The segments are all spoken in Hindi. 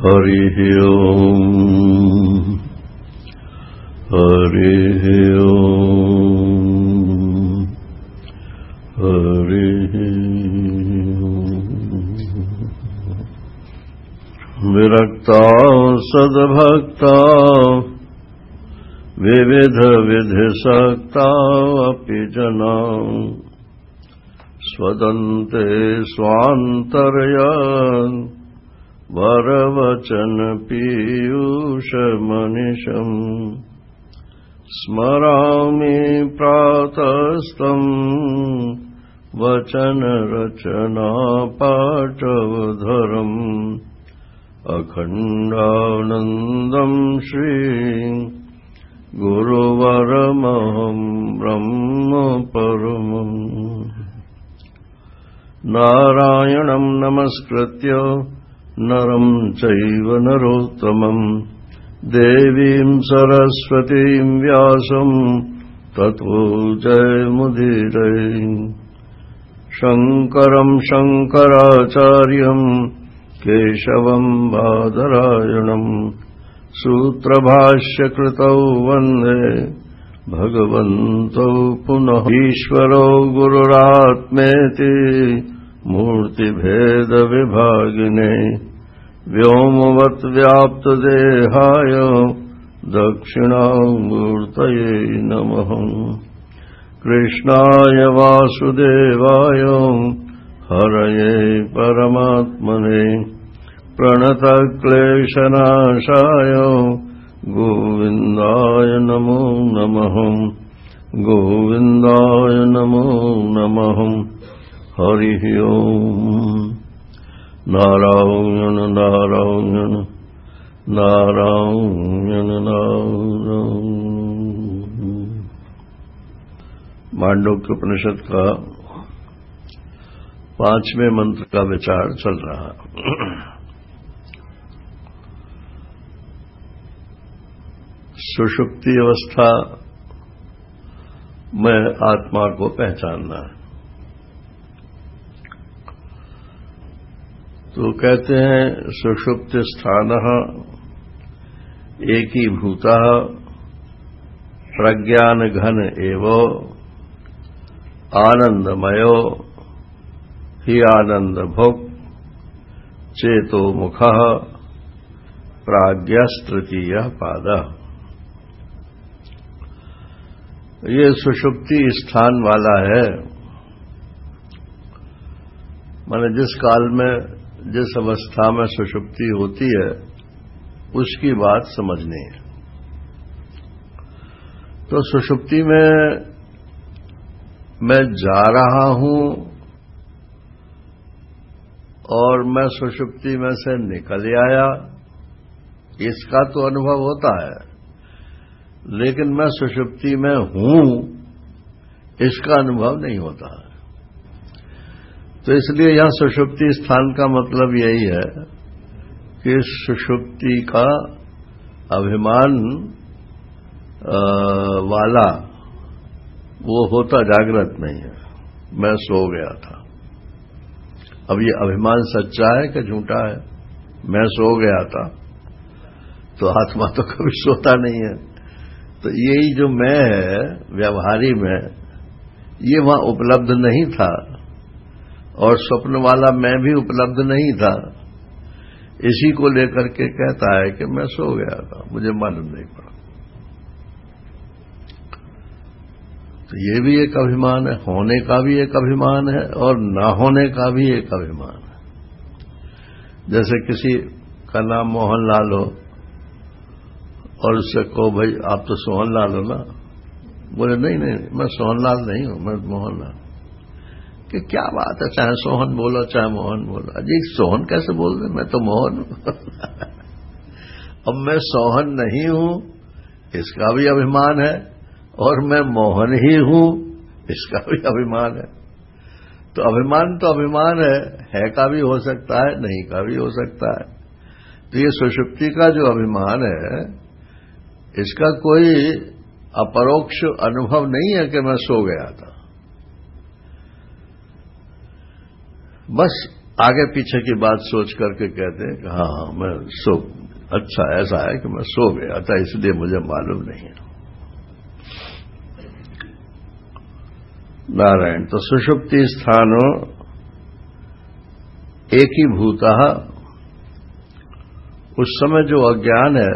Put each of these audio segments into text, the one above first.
हरिः ओम् हरिः ओम् हरिः ओम्। विरक्ता सद्भक्ता विविधविधिसक्ता अपि जना स्वदन्ते स्वान्तर्यान् वरवचन पीयूषमनिशम् स्मरामि प्रातस्तम् वचनरचनापाटवधरम् अखण्डानन्दम् श्री गुरुवरमहं ब्रह्म परमम् नारायणं नमस्कृत्य नरं चैव नरोत्तमम् देवीं सरस्वतीं व्यासं ततो जयमुदीरये। शङ्करं शङ्कराचार्यं केशवं बादरायणं सूत्रभाष्यकृतौ वन्दे भगवन्तौ पुनः। ईश्वरो गुरुरात्मेति मूर्तिभेदविभागिने व्योमवद्व्याप्तदेहाय दक्षिणामूर्तये नमः। कृष्णाय वासुदेवाय हरये परमात्मने प्रणतक्लेशनाशाय गोविन्दाय नमो नमः। गोविन्दाय नमो नमः। हरिः ओम्। नारायण नारायण नारायण नारायण। मांडुक्य उपनिषद का 5वें मंत्र का विचार चल रहा है। सुषुप्ति अवस्था में आत्मा को पहचानना है। तो कहते हैं सुषुप्ति स्थानः एकीभूतः प्रज्ञान घन एव आनंदमयो हि आनंद भुक् चेतो मुखः प्राज्ञस्तृतीयः पादः। ये सुषुप्ति स्थान वाला है, माने जिस काल में जिस अवस्था में सुषुप्ति होती है उसकी बात समझनी है। तो सुषुप्ति में मैं जा रहा हूं और मैं सुषुप्ति में से निकल आया, इसका तो अनुभव होता है, लेकिन मैं सुषुप्ति में हूं इसका अनुभव नहीं होता है। तो इसलिए यहां सुषुप्ति स्थान का मतलब यही है कि सुषुप्ति का अभिमान वाला वो होता जागृत नहीं है। मैं सो गया था। अब ये अभिमान सच्चा है कि झूठा है? मैं सो गया था, तो आत्मा तो कभी सोता नहीं है। तो यही जो मैं है व्यवहारी में, ये वहां उपलब्ध नहीं था और स्वप्न वाला मैं भी उपलब्ध नहीं था। इसी को लेकर के कहता है कि मैं सो गया था, मुझे मालूम नहीं पड़ा। तो ये भी एक अभिमान है, होने का भी एक अभिमान है और ना होने का भी एक अभिमान है। जैसे किसी का नाम मोहनलाल हो और उससे कहो भाई आप तो सोहनलाल हो ना, बोले नहीं नहीं मैं सोहनलाल नहीं हूं, मैं मोहनलाल। कि क्या बात है, चाहे सोहन बोलो चाहे मोहन बोलो। अजी सोहन कैसे बोल रहे, मैं तो मोहन हूं। अब मैं सोहन नहीं हूं इसका भी अभिमान है और मैं मोहन ही हूं इसका भी अभिमान है। तो अभिमान है का भी हो सकता है, नहीं का भी हो सकता है। तो ये सुषुप्ति का जो अभिमान है इसका कोई अपरोक्ष अनुभव नहीं है कि मैं सो गया था। बस आगे पीछे की बात सोच करके कहते हैं कि हाँ मैं सो, अच्छा ऐसा है कि मैं सो गया था इसलिए मुझे मालूम नहीं है। नारायण। तो सुषुप्ति स्थानो एक ही भूता, उस समय जो अज्ञान है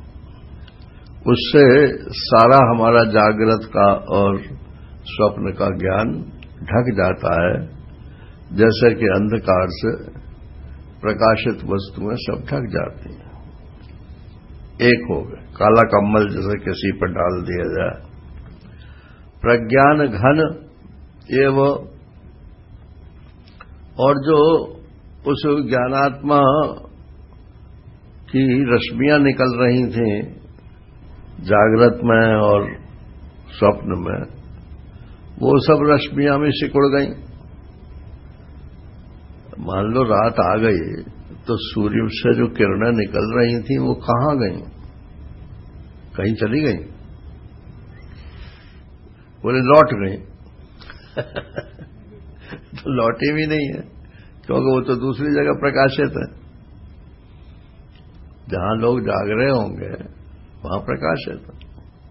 उससे सारा हमारा जागृत का और स्वप्न का ज्ञान ढक जाता है, जैसे कि अंधकार से प्रकाशित वस्तुएं सब ढक जाती हैं, एक हो गए, काला कम्बल जैसे किसी पर डाल दिया जाए। प्रज्ञान घन एवं, और जो उस ज्ञानात्मा की रश्मियां निकल रही थीं जागृत में और स्वप्न में, वो सब रश्मियां भी सिकुड़ गईं। मान लो रात आ गई तो सूर्य से जो किरणें निकल रही थीं वो कहां गईं? कहीं चली गईं? बोले लौट गई। तो लौटी भी नहीं है, क्योंकि वो तो दूसरी जगह प्रकाशित है। जहां लोग जाग रहे होंगे वहां प्रकाशित है।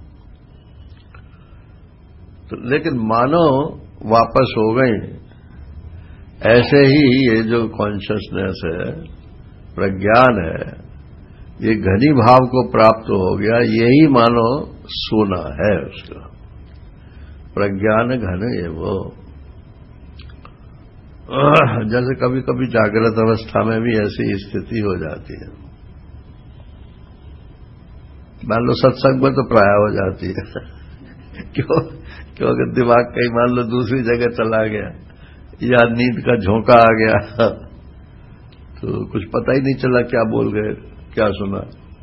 तो लेकिन मानो वापस हो गई। ऐसे ही ये जो कॉन्शियसनेस है, प्रज्ञान है, ये घनी भाव को प्राप्त हो गया, यही मानो सोना है उसका। प्रज्ञान घन ये वो, जैसे कभी कभी जागृत अवस्था में भी ऐसी स्थिति हो जाती है। मान लो सत्संग में तो प्राय हो जाती है। क्योंकि दिमाग कहीं मान लो दूसरी जगह चला गया या नींद का झोंका आ गया तो कुछ पता ही नहीं चला क्या बोल गए, क्या सुना।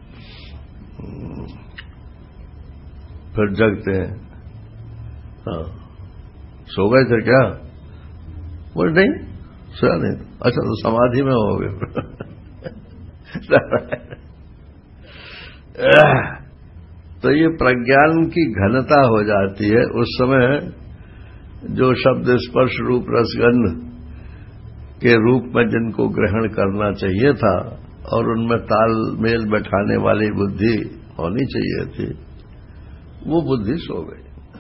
फिर जगते हैं, हाँ सो गए थे क्या? बोले नहीं सोया नहीं। अच्छा तो समाधि में हो गए। तो ये प्रज्ञान की घनता हो जाती है। उस समय जो शब्द स्पर्श रूप रसगंध के रूप में जिनको ग्रहण करना चाहिए था और उनमें तालमेल बैठाने वाली बुद्धि होनी चाहिए थी, वो बुद्धि सो गई।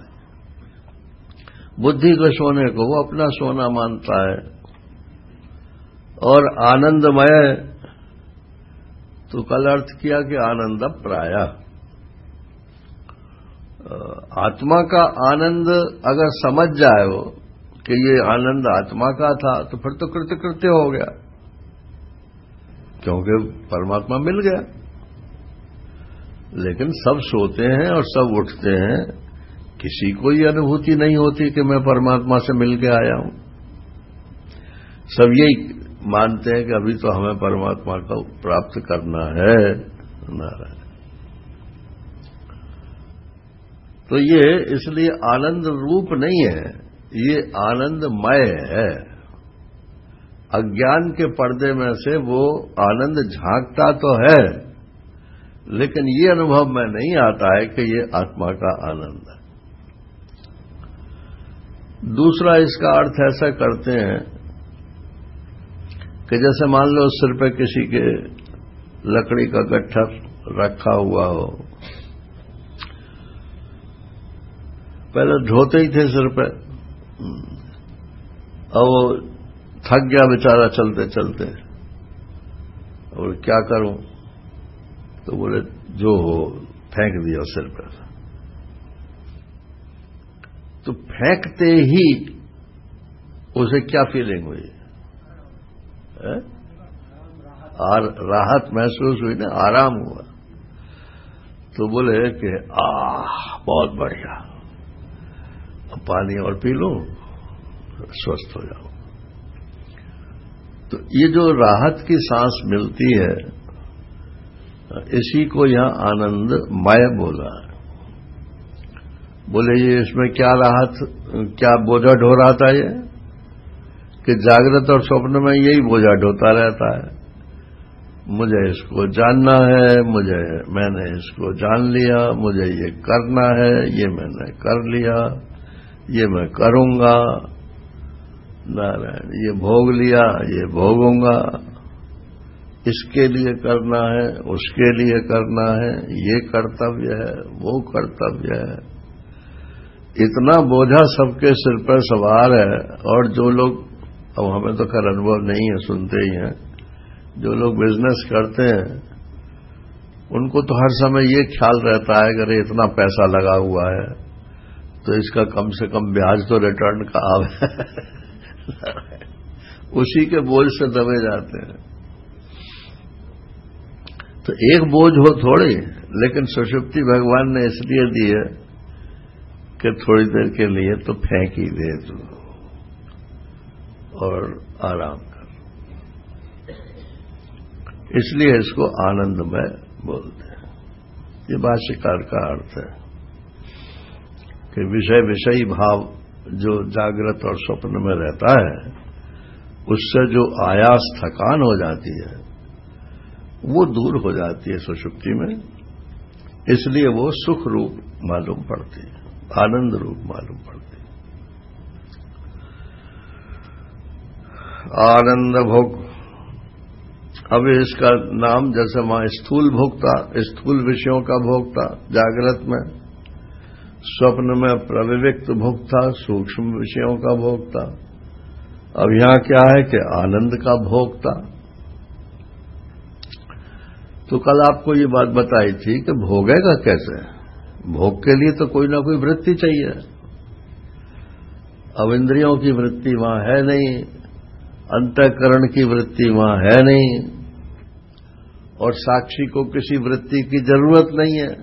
बुद्धि के सोने को वो अपना सोना मानता है। और आनंदमय, तो कल अर्थ किया कि आनंद प्राय, आत्मा का आनंद अगर समझ जाए वो कि ये आनंद आत्मा का था तो फिर तो कृतकृत्य हो गया, क्योंकि परमात्मा मिल गया। लेकिन सब सोते हैं और सब उठते हैं, किसी को ये अनुभूति नहीं होती कि मैं परमात्मा से मिल के आया हूं। सब यही मानते हैं कि अभी तो हमें परमात्मा को प्राप्त करना है। नारायण। तो ये इसलिए आनंद रूप नहीं है, ये आनंदमय है। अज्ञान के पर्दे में से वो आनंद झांकता तो है, लेकिन ये अनुभव में नहीं आता है कि ये आत्मा का आनंद है। दूसरा इसका अर्थ ऐसा करते हैं कि जैसे मान लो सिर पे किसी के लकड़ी का गट्ठर रखा हुआ हो, पहले ढोते ही थे सिर पे, और वो थक गया बेचारा चलते चलते, और क्या करूं, तो बोले जो हो फेंक दिया सिर पे। तो फेंकते ही उसे क्या फीलिंग हुई? राहत महसूस हुई ना, आराम हुआ। तो बोले कि बहुत बढ़िया, अब पानी और पी लो, स्वस्थ हो जाओ। तो ये जो राहत की सांस मिलती है, इसी को यहां आनंदमय बोला है। बोले ये इसमें क्या राहत, क्या बोझा ढो रहा था ये, कि जागृत और स्वप्न में यही बोझा ढोता रहता है। मुझे इसको जानना है, मैंने इसको जान लिया, मुझे ये करना है, ये मैंने कर लिया, ये मैं करूंगा। नारायण, ये भोग लिया, ये भोगूंगा, इसके लिए करना है, उसके लिए करना है, ये कर्तव्य है, वो कर्तव्य है। इतना बोझा सबके सिर पर सवार है। और जो लोग, अब हमें तो खैर अनुभव नहीं है, सुनते ही हैं, जो लोग बिजनेस करते हैं उनको तो हर समय ये ख्याल रहता है अगर इतना पैसा लगा हुआ है तो इसका कम से कम ब्याज तो रिटर्न का आवे। उसी के बोझ से दबे जाते हैं। तो एक बोझ हो थोड़ी, लेकिन सुषुप्ति भगवान ने इसलिए दी है कि थोड़ी देर के लिए तो फेंक ही दे तू और आराम कर। इसलिए इसको आनंदमय बोलते हैं। ये भाष्यकार का अर्थ है कि विषयी भाव जो जागृत और स्वप्न में रहता है उससे जो आयास थकान हो जाती है वो दूर हो जाती है सुषुप्ति में। इसलिए वो सुख रूप मालूम पड़ती है, आनंद रूप मालूम पड़ती है। आनंद भोग, अब इसका नाम जैसे वहां स्थूल भोक्ता, स्थूल विषयों का भोक्ता जागृत में, स्वप्न में प्रविविक्त भोक्ता, सूक्ष्म विषयों का भोक्ता। अब यहां क्या है कि आनंद का भोक्ता। तो कल आपको ये बात बताई थी कि भोगेगा कैसे? भोग के लिए तो कोई ना कोई वृत्ति चाहिए। अब इंद्रियों की वृत्ति वहां है नहीं, अंतःकरण की वृत्ति वहां है नहीं, और साक्षी को किसी वृत्ति की जरूरत नहीं है।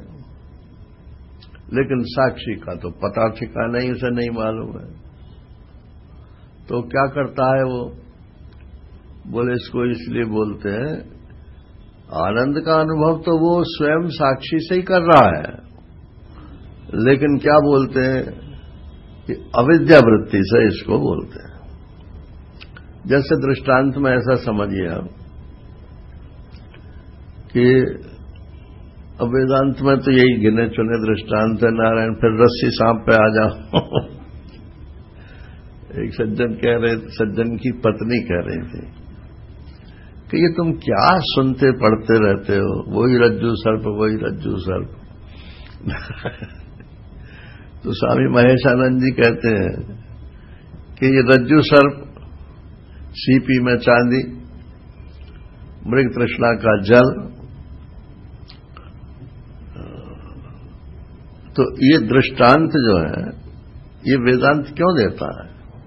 लेकिन साक्षी का तो पता ठिकाना ही उसे नहीं मालूम है। तो क्या करता है वो? बोले इसको इसलिए बोलते हैं आनंद का अनुभव तो वो स्वयं साक्षी से ही कर रहा है, लेकिन क्या बोलते हैं कि अविद्या वृत्ति से इसको बोलते हैं। जैसे दृष्टांत में ऐसा समझिए आप कि अब वेदांत में तो यही गिने चुने दृष्टांत है नारायण। फिर रस्सी सांप पे आ जाओ। एक सज्जन कह रहे, सज्जन की पत्नी कह रही थी कि ये तुम क्या सुनते पढ़ते रहते हो, वही रज्जू सर्प, वही रज्जू सर्प। तो स्वामी महेशानंद जी कहते हैं कि ये रज्जू सर्प, सीपी में चांदी, मृग तृष्णा का जल, तो ये दृष्टांत जो है ये वेदांत क्यों देता है?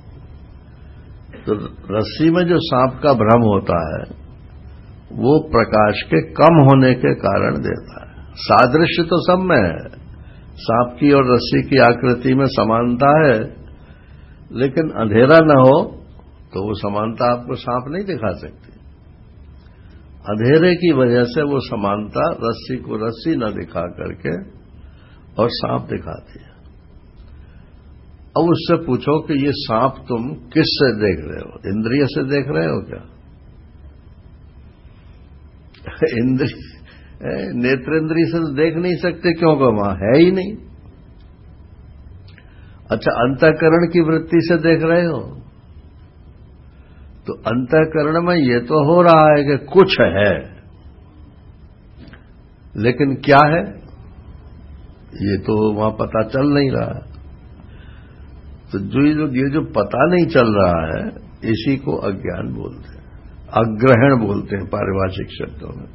तो रस्सी में जो सांप का भ्रम होता है वो प्रकाश के कम होने के कारण देता है। सादृश्य तो सब में है, सांप की और रस्सी की आकृति में समानता है, लेकिन अंधेरा न हो तो वो समानता आपको सांप नहीं दिखा सकती। अंधेरे की वजह से वो समानता रस्सी को रस्सी न दिखा करके और सांप दिखाती है। अब उससे पूछो कि ये सांप तुम किससे देख रहे हो? इंद्रिय से देख रहे हो क्या? नेत्रेंद्रिय से तो देख नहीं सकते, क्योंकि वहां है ही नहीं। अच्छा, अंतःकरण की वृत्ति से देख रहे हो तो अंतःकरण में ये तो हो रहा है कि कुछ है, लेकिन क्या है ये तो वहां पता चल नहीं रहा। तो ये जो पता नहीं चल रहा है इसी को अज्ञान बोलते हैं, अग्रहण बोलते हैं पारिभाषिक शब्दों में।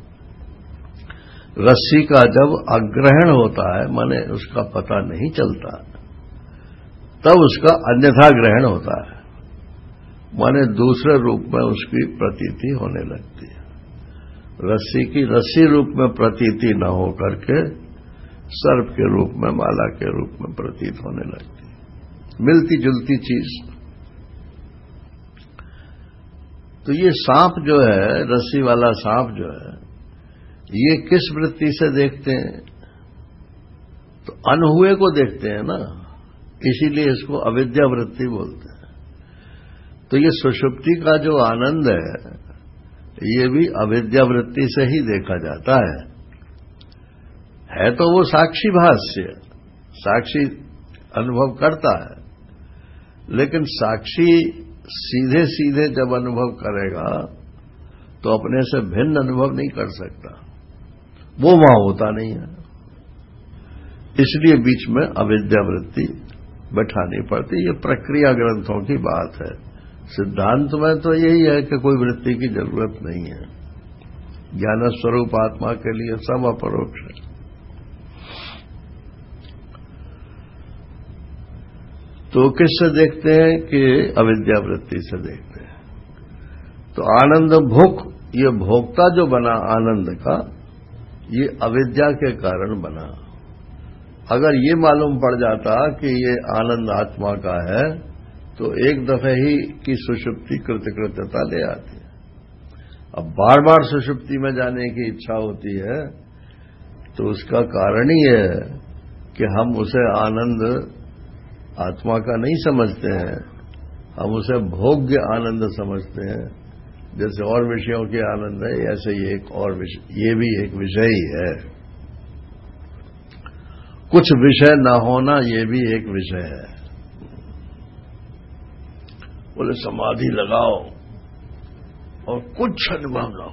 रस्सी का जब अग्रहण होता है, माने उसका पता नहीं चलता, तब उसका अन्यथा ग्रहण होता है, माने दूसरे रूप में उसकी प्रतीति होने लगती है। रस्सी की रस्सी रूप में प्रतीति न हो करके सर्प के रूप में, माला के रूप में प्रतीत होने लगती है, मिलती जुलती चीज। तो ये सांप जो है, रस्सी वाला सांप जो है, ये किस वृत्ति से देखते हैं? तो अनहुए को देखते हैं ना, इसीलिए इसको अविद्या वृत्ति बोलते हैं। तो ये सुषुप्ति का जो आनंद है ये भी अविद्या वृत्ति से ही देखा जाता है तो वो साक्षी भाष्य, साक्षी अनुभव करता है, लेकिन साक्षी सीधे सीधे जब अनुभव करेगा तो अपने से भिन्न अनुभव नहीं कर सकता, वो वहां होता नहीं है। इसलिए बीच में अविद्या वृत्ति बैठानी पड़ती। ये प्रक्रिया ग्रंथों की बात है। सिद्धांत में तो यही है कि कोई वृत्ति की जरूरत नहीं है। ज्ञान स्वरूप आत्मा के लिए सब अपरोक्ष है। तो किससे देखते हैं कि अविद्या वृत्ति से देखते हैं। तो आनंद भोग, ये भोक्ता जो बना आनंद का, ये अविद्या के कारण बना। अगर ये मालूम पड़ जाता कि ये आनंद आत्मा का है तो एक दफे ही की सुषुप्ति कृतकृत्यता ले आती है। अब बार बार सुषुप्ति में जाने की इच्छा होती है तो उसका कारण ही है कि हम उसे आनंद आत्मा का नहीं समझते हैं, हम उसे भोग्य आनंद समझते हैं। जैसे और विषयों के आनंद है, ऐसे ही एक और विषय, ये भी एक विषय ही है। कुछ विषय न होना ये भी एक विषय है। बोले समाधि लगाओ और कुछ अनुभव ना हो,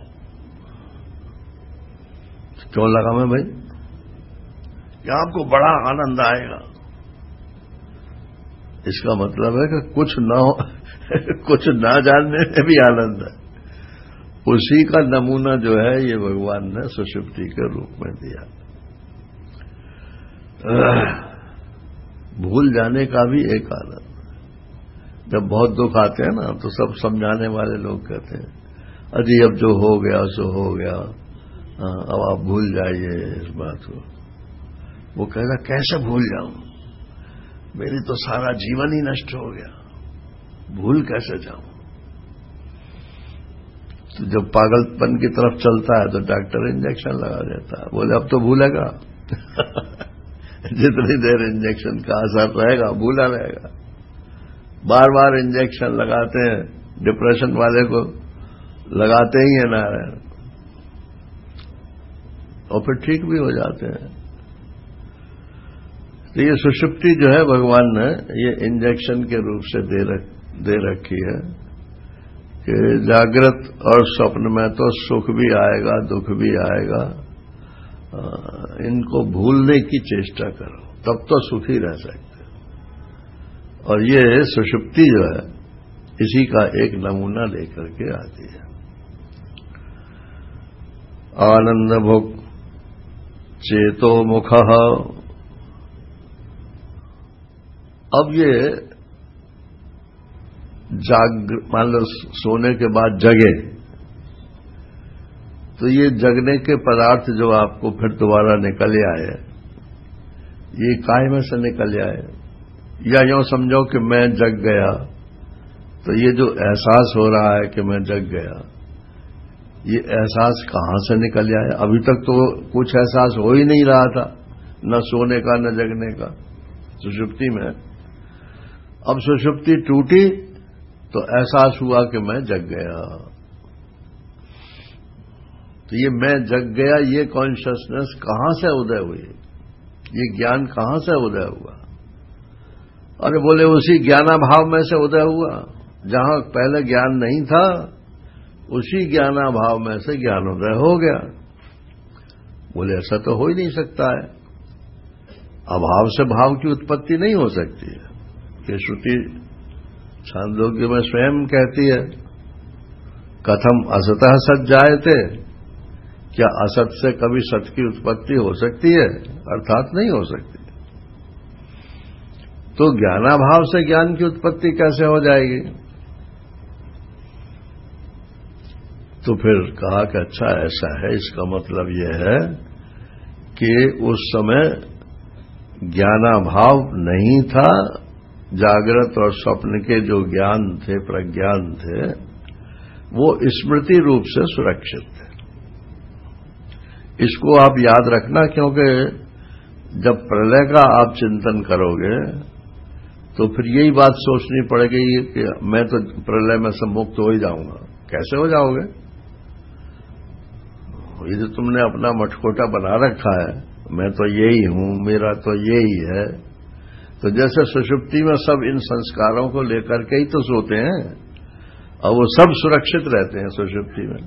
क्यों लगा मैं भाई? क्या आपको बड़ा आनंद आएगा? इसका मतलब है कि कुछ ना हो कुछ ना जानने में भी आनंद है। उसी का नमूना जो है ये भगवान ने सुषुप्ति के रूप में दिया। भूल जाने का भी एक आनंद। जब बहुत दुख आते हैं ना तो सब समझाने वाले लोग कहते हैं अजी अब जो हो गया सो हो गया, अब आप भूल जाइए इस बात को। वो कहता कैसे भूल जाऊं, मेरी तो सारा जीवन ही नष्ट हो गया, भूल कैसे जाऊं? तो जब पागलपन की तरफ चलता है तो डॉक्टर इंजेक्शन लगा देता है। बोले अब तो भूलेगा जितनी देर इंजेक्शन का असर रहेगा भूला रहेगा। बार बार इंजेक्शन लगाते हैं, डिप्रेशन वाले को लगाते ही है नारायण, और फिर ठीक भी हो जाते हैं। तो ये सुषुप्ति जो है भगवान ने ये इंजेक्शन के रूप से दे रखी है कि जागृत और स्वप्न में तो सुख भी आएगा दुख भी आएगा, इनको भूलने की चेष्टा करो तब तो सुखी रह सकते। और ये सुषुप्ति जो है इसी का एक नमूना लेकर के आती है। आनंद भोग चेतो मुख। अब ये मान लो सोने के बाद जगे तो ये जगने के पदार्थ जो आपको फिर दोबारा निकल आए, ये काहे में से निकल आए? या यूं समझो कि मैं जग गया, तो ये जो एहसास हो रहा है कि मैं जग गया, ये एहसास कहां से निकल आया? अभी तक तो कुछ एहसास हो ही नहीं रहा था, न सोने का न जगने का, सुषुप्ति में। अब सुषुप्ति टूटी तो एहसास हुआ कि मैं जग गया। तो ये मैं जग गया, ये कॉन्शियसनेस कहां से उदय हुई? ये ज्ञान कहां से उदय हुआ? अरे बोले उसी ज्ञानाभाव में से उदय हुआ, जहां पहले ज्ञान नहीं था उसी ज्ञानाभाव में से ज्ञानोदय हो गया। बोले ऐसा तो हो ही नहीं सकता है, अभाव से भाव की उत्पत्ति नहीं हो सकती है। ये श्रुति छांदोग्य में स्वयं कहती है, कथम असतः सत जायते, क्या असत से कभी सत की उत्पत्ति हो सकती है? अर्थात नहीं हो सकती। तो ज्ञानाभाव से ज्ञान की उत्पत्ति कैसे हो जाएगी? तो फिर कहा कि अच्छा ऐसा है, इसका मतलब यह है कि उस समय ज्ञानाभाव नहीं था, जागृत और स्वप्न के जो ज्ञान थे, प्रज्ञान थे, वो स्मृति रूप से सुरक्षित थे। इसको आप याद रखना, क्योंकि जब प्रलय का आप चिंतन करोगे तो फिर यही बात सोचनी पड़ेगी कि मैं तो प्रलय में से मुक्त हो ही जाऊंगा। कैसे हो जाओगे? ये जो तुमने अपना मटकोटा बना रखा है, मैं तो यही हूं, मेरा तो यही है, तो जैसे सुषुप्ति में सब इन संस्कारों को लेकर के ही तो सोते हैं। और वो सब सुरक्षित रहते हैं सुषुप्ति में।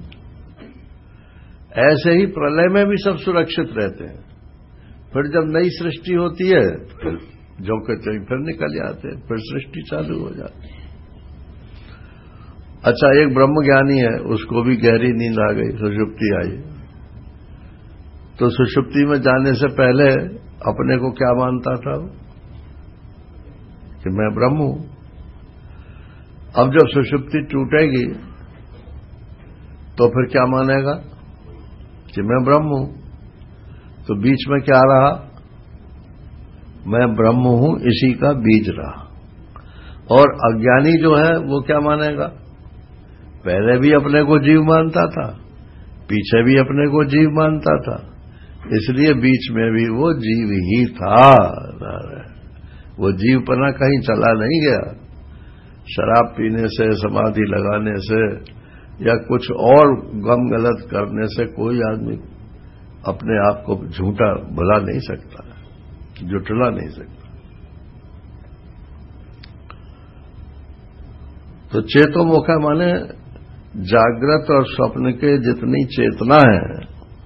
ऐसे ही प्रलय में भी सब सुरक्षित रहते हैं। फिर जब नई सृष्टि होती है फिर जो के त्यों फिर निकल जाते हैं, फिर सृष्टि चालू हो जाती है। अच्छा, एक ब्रह्मज्ञानी है, उसको भी गहरी नींद आ गई, सुषुप्ति आई। तो सुषुप्ति में जाने से पहले अपने को क्या मानता था कि मैं ब्रह्म हूं। अब जब सुषुप्ति टूटेगी तो फिर क्या मानेगा कि मैं ब्रह्म हूं। तो बीच में क्या रहा? मैं ब्रह्म हूं, इसी का बीज रहा। और अज्ञानी जो है वो क्या मानेगा? पहले भी अपने को जीव मानता था, पीछे भी अपने को जीव मानता था, इसलिए बीच में भी वो जीव ही था। वो जीवपना कहीं चला नहीं गया। शराब पीने से, समाधि लगाने से या कुछ और गम गलत करने से कोई आदमी अपने आप को झूठा भुला नहीं सकता, जुटला नहीं सकता। तो चेतोमुख माने जागृत और स्वप्न के जितनी चेतना है,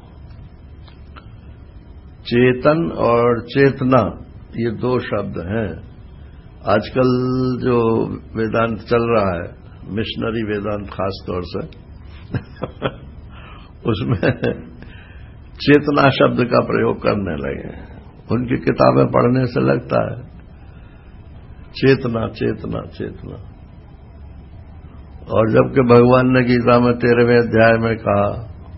चेतन और चेतना ये दो शब्द हैं। आजकल जो वेदांत चल रहा है, मिशनरी वेदांत खास तौर से उसमें चेतना शब्द का प्रयोग करने लगे हैं। उनकी किताबें पढ़ने से लगता है चेतना चेतना चेतना। और जबकि भगवान ने गीता में 13वें अध्याय में कहा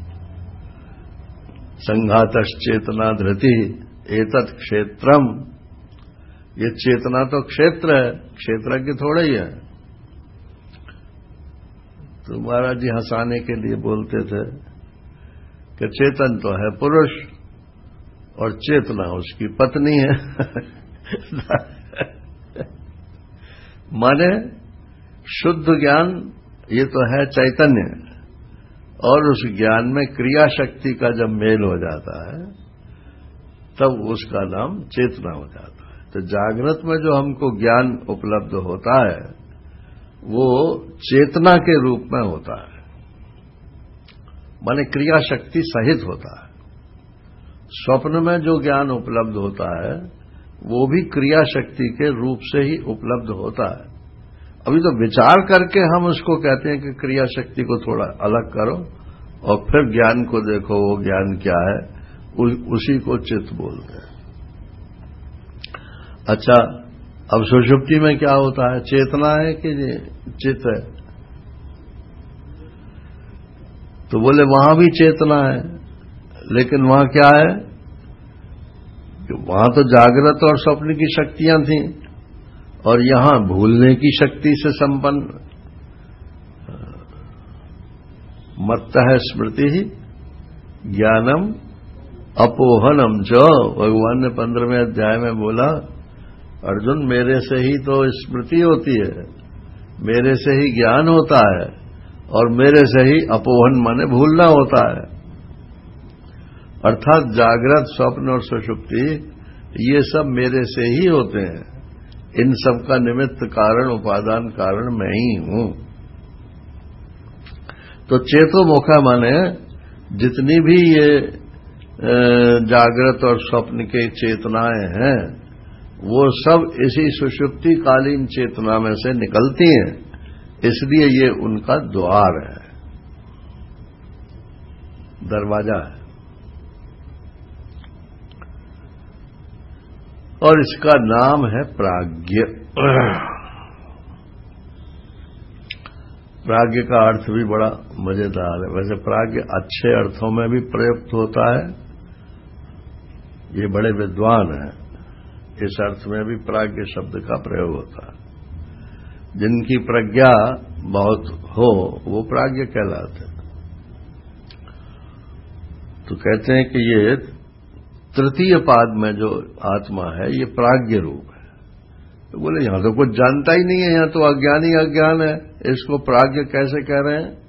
संघातश्चेतना धृति एतत् क्षेत्रम, ये चेतना तो क्षेत्र है, क्षेत्रज्ञ थोड़ा ही है। तो महाराज जी हंसाने के लिए बोलते थे कि चेतन तो है पुरुष और चेतना उसकी पत्नी है माने शुद्ध ज्ञान ये तो है चैतन्य, और उस ज्ञान में क्रिया शक्ति का जब मेल हो जाता है तब उसका नाम चेतना हो जाता है। तो जागृत में जो हमको ज्ञान उपलब्ध होता है वो चेतना के रूप में होता है, माने क्रिया शक्ति सहित होता है। स्वप्न में जो ज्ञान उपलब्ध होता है वो भी क्रिया शक्ति के रूप से ही उपलब्ध होता है। अभी तो विचार करके हम उसको कहते हैं कि क्रिया शक्ति को थोड़ा अलग करो और फिर ज्ञान को देखो, वो ज्ञान क्या है, उसी को चित्त बोलते हैं। अच्छा, अब सुषुप्ति में क्या होता है? चेतना है कि चित्त है? तो बोले वहां भी चेतना है, लेकिन वहां क्या है कि वहां तो जागृत और स्वप्न की शक्तियां थीं और यहां भूलने की शक्ति से संपन्न मत्तः स्मृति ही ज्ञानम अपोहनम जो भगवान ने 15वें अध्याय में बोला, अर्जुन मेरे से ही तो स्मृति होती है, मेरे से ही ज्ञान होता है और मेरे से ही अपोहन माने भूलना होता है। अर्थात जागृत, स्वप्न और सुषुप्ति ये सब मेरे से ही होते हैं। इन सब का निमित्त कारण, उपादान कारण मैं ही हूं। तो चेतोमुखा माने जितनी भी ये जागृत और स्वप्न के चेतनाएं हैं वो सब इसी सुषुप्ति कालीन चेतना में से निकलती हैं, इसलिए ये उनका द्वार है, दरवाजा है। और इसका नाम है प्राज्ञ। प्राज्ञ का अर्थ भी बड़ा मजेदार है। वैसे प्राज्ञ अच्छे अर्थों में भी प्रयुक्त होता है, ये बड़े विद्वान हैं, इस अर्थ में भी प्राज्ञ शब्द का प्रयोग होता है। जिनकी प्रज्ञा बहुत हो वो प्राज्ञ कहलाते हैं। तो कहते हैं कि ये तृतीय पाद में जो आत्मा है ये प्राज्ञ रूप है। तो बोले यहां तो कुछ जानता ही नहीं है, यहां तो अज्ञानी अज्ञान है, इसको प्राज्ञ कैसे कह रहे हैं?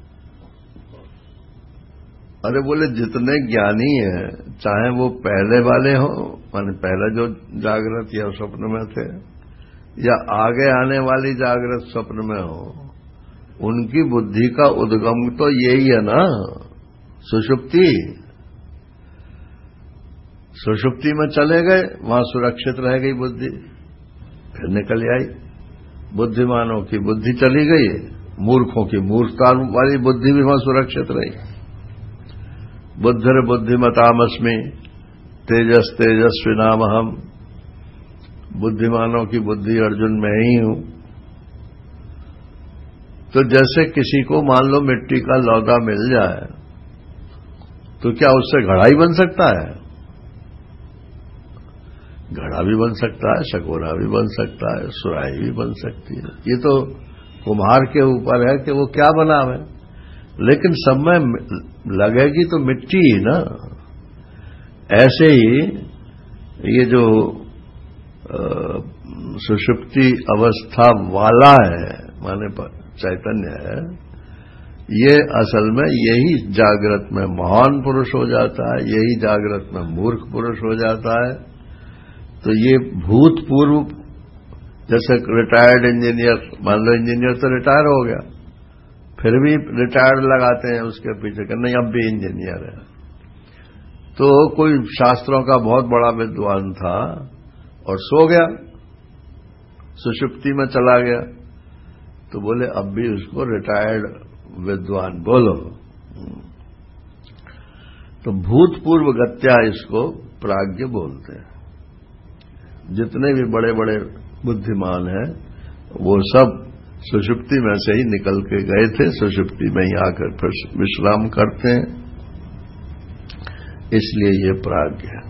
अरे बोले जितने ज्ञानी हैं, चाहे वो पहले वाले हो, माने पहले जो जागृत या स्वप्न में थे, या आगे आने वाली जागृत स्वप्न में हो, उनकी बुद्धि का उद्गम तो यही है ना, सुषुप्ति। सुषुप्ति में चले गए, वहां सुरक्षित रह गई बुद्धि, फिर निकल आई। बुद्धिमानों की बुद्धि चली गई, मूर्खों की मूर्खता वाली बुद्धि भी वहां सुरक्षित रही। बुद्धिर बुद्धिमतामस्मि तेजस तेजस्विनामहम। बुद्धिमानों की बुद्धि अर्जुन में ही हूं। तो जैसे किसी को मान लो मिट्टी का लौदा मिल जाए तो क्या उससे घड़ा ही बन सकता है? घड़ा भी बन सकता है, शकोरा भी बन सकता है, सुराही भी बन सकती है। ये तो कुम्हार के ऊपर है कि वो क्या बनावे, लेकिन सब में लगेगी तो मिट्टी ही ना। ऐसे ही ये जो सुषुप्ति अवस्था वाला है, माने चैतन्य है, ये असल में यही जागृत में महान पुरुष हो जाता है, यही जागृत में मूर्ख पुरुष हो जाता है। तो ये भूतपूर्व, जैसे रिटायर्ड इंजीनियर, मान लो इंजीनियर तो रिटायर हो गया, फिर भी रिटायर्ड लगाते हैं उसके पीछे कि नहीं अब भी इंजीनियर है। तो कोई शास्त्रों का बहुत बड़ा विद्वान था और सो गया, सुषुप्ति में चला गया, तो बोले अब भी उसको रिटायर्ड विद्वान बोलो। तो भूतपूर्व गत्या इसको प्राज्ञ बोलते हैं। जितने भी बड़े बड़े बुद्धिमान हैं वो सब सुषुप्ति में से ही निकल के गए थे, सुषुप्ति में ही आकर फिर विश्राम करते हैं, इसलिए ये प्राज्ञ है।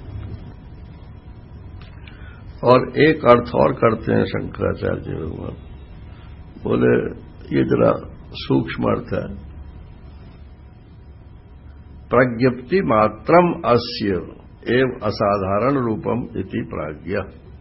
और एक अर्थ और करते हैं शंकराचार्य जी भगवान, बोले ये जरा सूक्ष्म अर्थ है। प्रज्ञप्ति मात्रम अस्य एव असाधारण रूपम इति प्राज्ञ।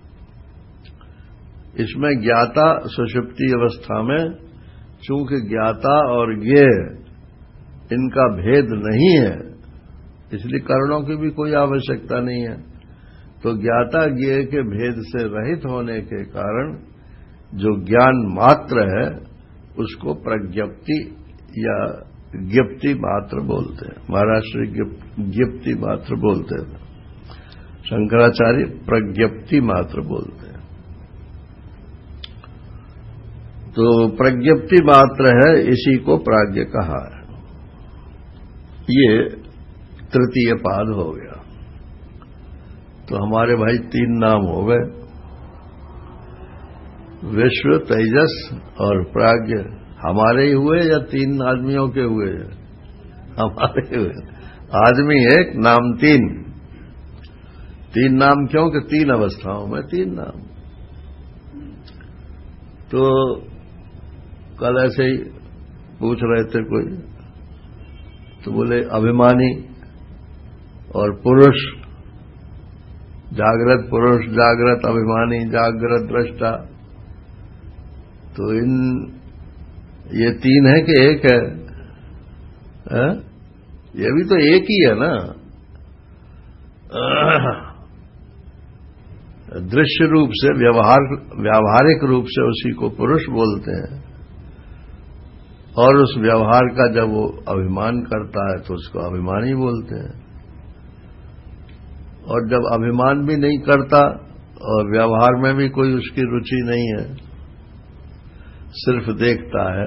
इसमें ज्ञाता सुषुप्ति अवस्था में चूंकि ज्ञाता और ज्ञेय इनका भेद नहीं है, इसलिए कर्णों की भी कोई आवश्यकता नहीं है। तो ज्ञाता ज्ञेय के भेद से रहित होने के कारण जो ज्ञान मात्र है उसको प्रज्ञप्ति या ज्ञप्ति मात्र बोलते हैं। महाराज श्री ज्ञप्ति मात्र बोलते हैं, शंकराचार्य प्रज्ञप्ति मात्र बोलते हैं। तो प्रज्ञप्ति मात्र है, इसी को प्राज्ञ कहा है। ये तृतीय पाद हो गया। तो हमारे भाई 3 नाम हो गए, विश्व, तेजस और प्राज्ञ। हमारे ही हुए या 3 आदमियों के हुए? हमारे हुए। आदमी 1, नाम 3। 3 नाम क्यों कि 3 अवस्थाओं में 3 नाम। तो कल ऐसे ही पूछ रहे थे कोई, तो बोले अभिमानी और पुरुष, जागृत पुरुष, जागृत अभिमानी, जागृत दृष्टा। तो ये 3 है कि 1 है? ये भी तो एक ही है ना। दृश्य रूप से, व्यावहारिक रूप से उसी को पुरुष बोलते हैं, और उस व्यवहार का जब वो अभिमान करता है तो उसको अभिमानी बोलते हैं। और जब अभिमान भी नहीं करता और व्यवहार में भी कोई उसकी रुचि नहीं है, सिर्फ देखता है,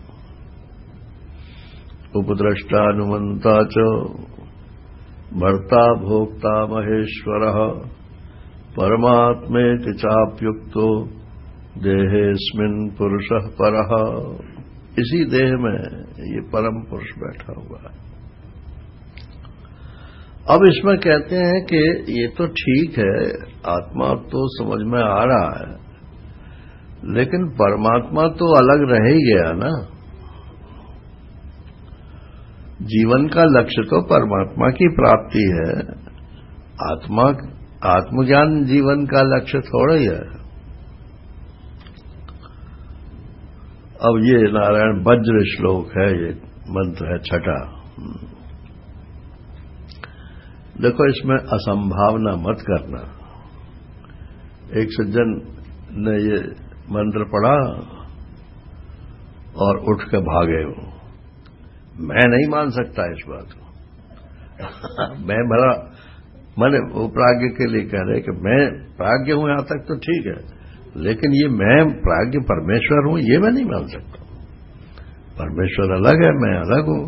उपद्रष्टा अनुमंता च भर्ता भोक्ता महेश्वरः परमात्मेति चाप्युक्तो देहेऽस्मिन् पुरुषः परः। इसी देह में ये परम पुरुष बैठा हुआ है। अब इसमें कहते हैं कि ये तो ठीक है, आत्मा तो समझ में आ रहा है, लेकिन परमात्मा तो अलग रह ही गया ना। जीवन का लक्ष्य तो परमात्मा की प्राप्ति है। आत्मज्ञान जीवन का लक्ष्य थोड़ा ही है। अब ये नारायण वज्र श्लोक है, ये मंत्र है 6ठा। देखो, इसमें असंभावना मत करना। एक सज्जन ने ये मंत्र पढ़ा और उठ के भागे हो। मैं नहीं मान सकता इस बात को। मैं भला मैंने वो प्राज्ञ के लिए कह रहे कि मैं प्राज्ञ हूं, यहां तक तो ठीक है, लेकिन ये मैं प्राज्ञ परमेश्वर हूं ये मैं नहीं मान सकता। परमेश्वर अलग है, मैं अलग हूं।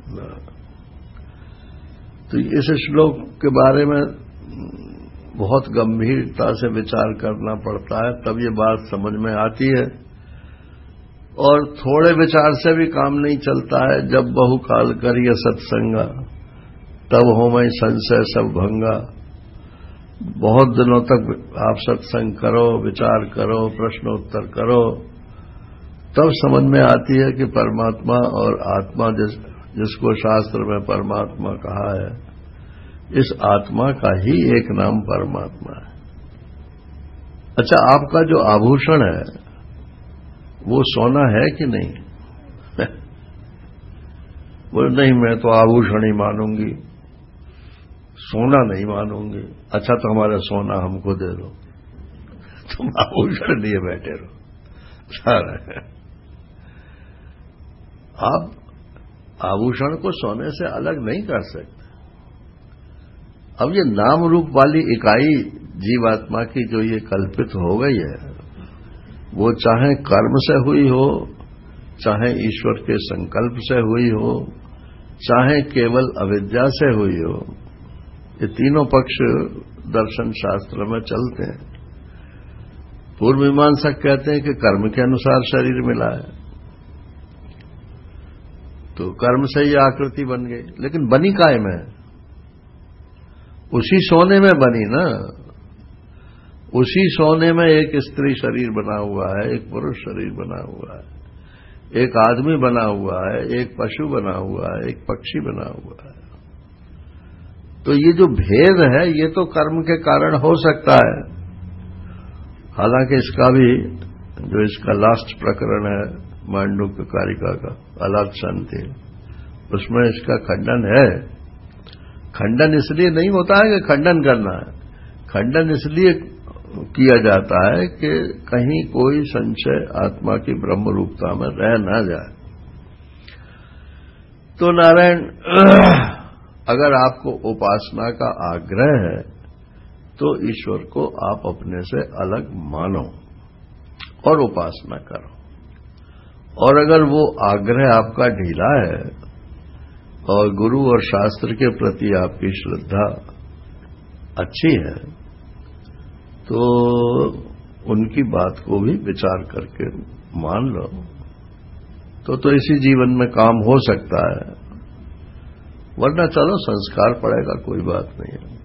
तो इस श्लोक के बारे में बहुत गंभीरता से विचार करना पड़ता है, तब ये बात समझ में आती है। और थोड़े विचार से भी काम नहीं चलता है। जब बहुकाल करिए सत्संगा, तब हो मैं संशय सब भंगा। बहुत दिनों तक आप सत्संग करो, विचार करो, प्रश्नोत्तर करो, तब समझ में आती है कि परमात्मा और आत्मा जिसको शास्त्र में परमात्मा कहा है, इस आत्मा का ही एक नाम परमात्मा है। अच्छा, आपका जो आभूषण है वो सोना है कि नहीं? बोले नहीं, मैं तो आभूषण ही मानूंगी, सोना नहीं मानूंगी। अच्छा, तो हमारा सोना हमको दे दो, तुम आभूषण लिए बैठे रहो। आप आभूषण को सोने से अलग नहीं कर सकते। अब ये नाम रूप वाली इकाई जीवात्मा की जो ये कल्पित हो गई है, वो चाहे कर्म से हुई हो, चाहे ईश्वर के संकल्प से हुई हो, चाहे केवल अविद्या से हुई हो, ये तीनों पक्ष दर्शन शास्त्र में चलते हैं। पूर्व मीमांसक कहते हैं कि कर्म के अनुसार शरीर मिला है, तो कर्म से ही आकृति बन गई, लेकिन बनी काय में? उसी सोने में बनी ना। उसी सोने में एक स्त्री शरीर बना हुआ है, एक पुरुष शरीर बना हुआ है, एक आदमी बना हुआ है, एक पशु बना हुआ है, एक पक्षी बना हुआ है। तो ये जो भेद है ये तो कर्म के कारण हो सकता है। हालांकि इसका भी जो इसका लास्ट प्रकरण है मांडुक्य कारिका का अलग शांति, उसमें इसका खंडन है। खंडन इसलिए नहीं होता है कि खंडन करना है, खंडन इसलिए किया जाता है कि कहीं कोई संशय आत्मा की ब्रह्म रूपता में रह न जाए। तो नारायण, अगर आपको उपासना का आग्रह है तो ईश्वर को आप अपने से अलग मानो और उपासना करो। और अगर वो आग्रह आपका ढीला है और गुरु और शास्त्र के प्रति आपकी श्रद्धा अच्छी है, तो उनकी बात को भी विचार करके मान लो, तो इसी जीवन में काम हो सकता है। वरना चलो संस्कार पड़ेगा, कोई बात नहीं है।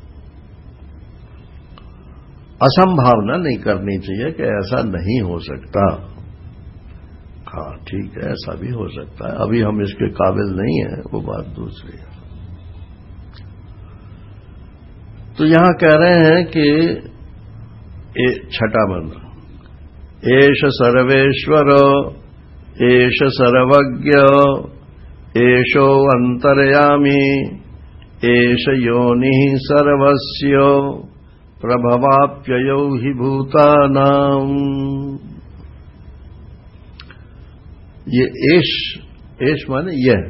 असंभावना नहीं करनी चाहिए कि ऐसा नहीं हो सकता। हाँ ठीक है, ऐसा भी हो सकता है, अभी हम इसके काबिल नहीं है, वो बात दूसरी है। तो यहां कह रहे हैं कि छठा मंत्र, एष सर्वेश्वर एष सर्वज्ञ एषो अंतर्यामी एष योनिः सर्वस्य प्रभवाप्ययौ हि भूतानाम्। ये एष माने यह,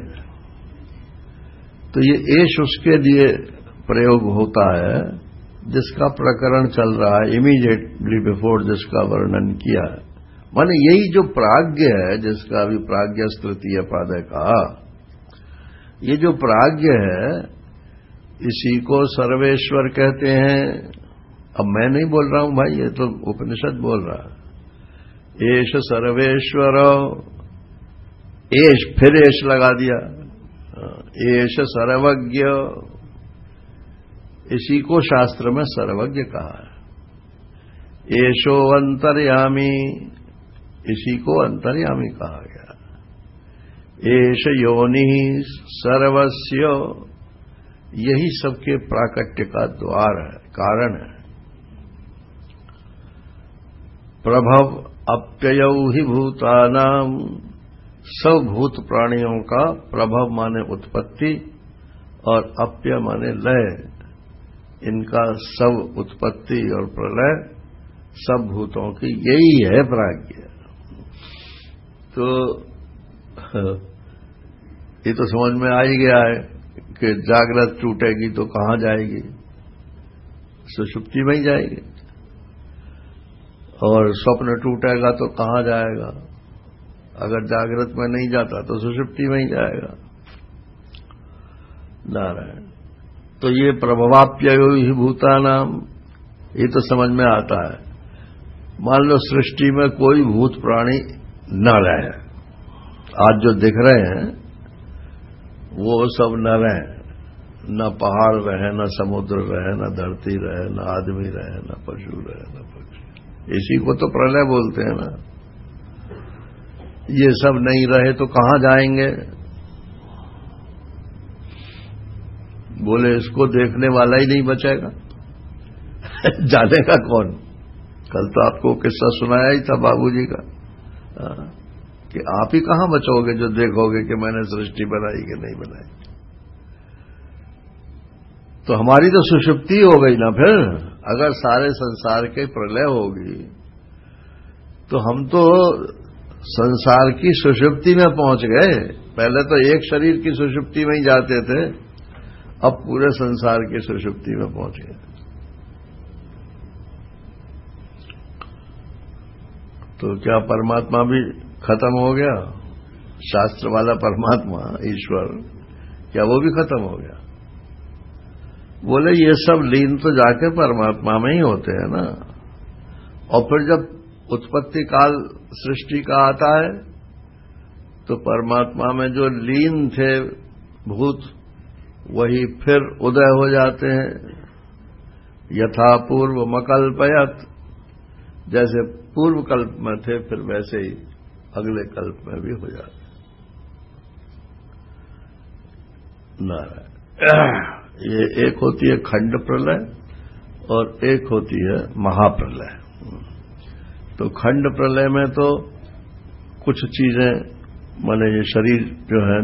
तो ये एष उसके लिए प्रयोग होता है जिसका प्रकरण चल रहा है, इमीडिएटली बिफोर जिसका वर्णन किया है। माने यही जो प्राज्ञ है, जिसका अभी प्राज्ञ तृतीय पाद कहा, ये जो प्राज्ञ है इसी को सर्वेश्वर कहते हैं। अब मैं नहीं बोल रहा हूं भाई, ये तो उपनिषद बोल रहा है। एष सर्वेश्वर, एष फिर एष लगा दिया, एष सर्वज्ञ, इसी को शास्त्र में सर्वज्ञ कहा है। एषो अंतर्यामी, इसी को अंतर्यामी कहा गया। एष योनिः सर्वस्य, यही सबके प्राकट्य का द्वार है, कारण है। प्रभव अप्ययौ हि भूतानाम, सब भूत प्राणियों का प्रभव माने उत्पत्ति और अप्य माने लय, इनका सब उत्पत्ति और प्रलय सब भूतों की यही है प्राज्ञ। तो ये तो समझ में आ ही गया है कि जागृत टूटेगी तो कहां जाएगी, सुषुप्ति में ही जाएगी, और स्वप्न टूटेगा तो कहां जाएगा, अगर जागृत में नहीं जाता तो सुषुप्ति में ही जाएगा। नारायण। तो ये प्रभवाप्ययो ही भूतानाम, ये तो समझ में आता है। मान लो सृष्टि में कोई भूत प्राणी न रहे, आज जो दिख रहे हैं वो सब न रहे, न पहाड़ रहे, न समुद्र रहे, न धरती रहे, न आदमी रहे, न पशु रहे, न पक्षी, इसी को तो प्रलय बोलते हैं ना। ये सब नहीं रहे तो कहां जाएंगे? बोले इसको देखने वाला ही नहीं बचेगा जानेगा कौन? कल तो आपको किस्सा सुनाया ही था बाबूजी का, कि आप ही कहां बचोगे जो देखोगे कि मैंने सृष्टि बनाई कि नहीं बनाई। तो हमारी तो सुषुप्ति हो गई ना। फिर अगर सारे संसार के प्रलय होगी तो हम तो संसार की सुषुप्ति में पहुंच गए। पहले तो एक शरीर की सुषुप्ति में ही जाते थे, अब पूरे संसार की सुषुप्ति में पहुंच गए। तो क्या परमात्मा भी खत्म हो गया? शास्त्र वाला परमात्मा ईश्वर, क्या वो भी खत्म हो गया? बोले ये सब लीन तो जाके परमात्मा में ही होते हैं ना। और फिर जब उत्पत्ति काल सृष्टि का आता है तो परमात्मा में जो लीन थे भूत, वही फिर उदय हो जाते हैं। यथा पूर्व मकल्पयत, जैसे पूर्व कल्प में थे फिर वैसे ही अगले कल्प में भी हो जाते। नारायण। ये एक होती है खंड प्रलय और एक होती है महाप्रलय। तो खंड प्रलय में तो कुछ चीजें, माने ये शरीर जो है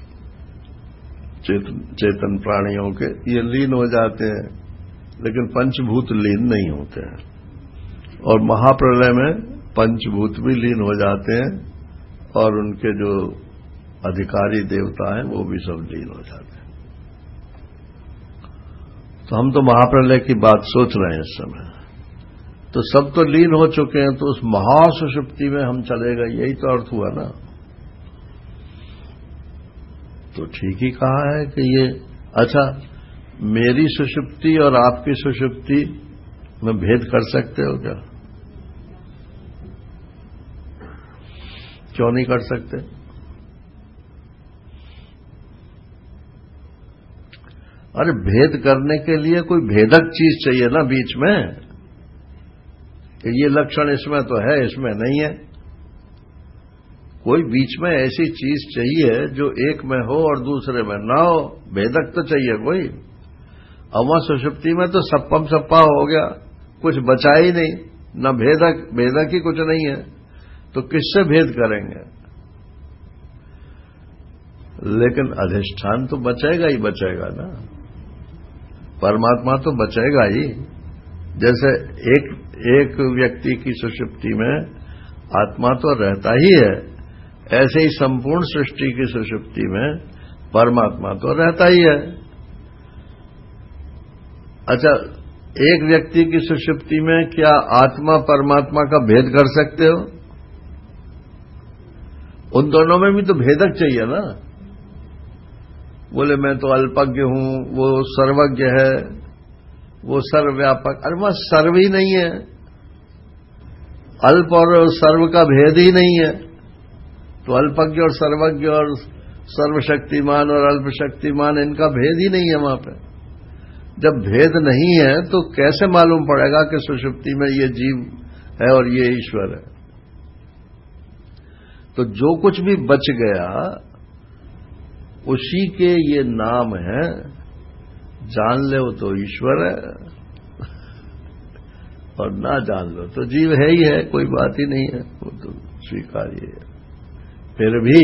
चेतन प्राणियों के, ये लीन हो जाते हैं, लेकिन पंचभूत लीन नहीं होते हैं। और महाप्रलय में पंचभूत भी लीन हो जाते हैं और उनके जो अधिकारी देवता हैं वो भी सब लीन हो जाते हैं। तो हम तो महाप्रलय की बात सोच रहे हैं इस समय। तो सब तो लीन हो चुके हैं, तो उस महासुषुप्ति में हम चले गए, यही तो अर्थ हुआ ना। तो ठीक ही कहा है कि ये, अच्छा मेरी सुषुप्ति और आपकी सुषुप्ति में भेद कर सकते हो क्या? क्यों नहीं कर सकते? अरे भेद करने के लिए कोई भेदक चीज चाहिए ना बीच में, कि ये लक्षण इसमें तो है इसमें नहीं है। कोई बीच में ऐसी चीज चाहिए जो एक में हो और दूसरे में ना हो, भेदक तो चाहिए कोई। अवा सुषुप्ति में तो सप्पम सप्पा हो गया, कुछ बचा ही नहीं, न भेदक ही कुछ नहीं है, तो किससे भेद करेंगे? लेकिन अधिष्ठान तो बचेगा ही बचेगा ना, परमात्मा तो बचेगा ही। जैसे एक व्यक्ति की सुषुप्ति में आत्मा तो रहता ही है, ऐसे ही संपूर्ण सृष्टि की सुषुप्ति में परमात्मा तो रहता ही है। अच्छा, एक व्यक्ति की सुषुप्ति में क्या आत्मा परमात्मा का भेद कर सकते हो? उन दोनों में भी तो भेदक चाहिए ना। बोले मैं तो अल्पज्ञ हूं, वो सर्वज्ञ है, वो सर्वव्यापक। अरे वह सर्व ही नहीं है, अल्प और सर्व का भेद ही नहीं है। तो अल्पज्ञ और सर्वज्ञ और सर्वशक्तिमान और अल्पशक्तिमान, इनका भेद ही नहीं है वहां पे। जब भेद नहीं है तो कैसे मालूम पड़ेगा कि सुषुप्ति में ये जीव है और ये ईश्वर है? तो जो कुछ भी बच गया उसी के ये नाम है, जान ले वो तो ईश्वर है और ना जान लो तो जीव है ही है, कोई बात ही नहीं है, वो तो स्वीकार्य है। फिर भी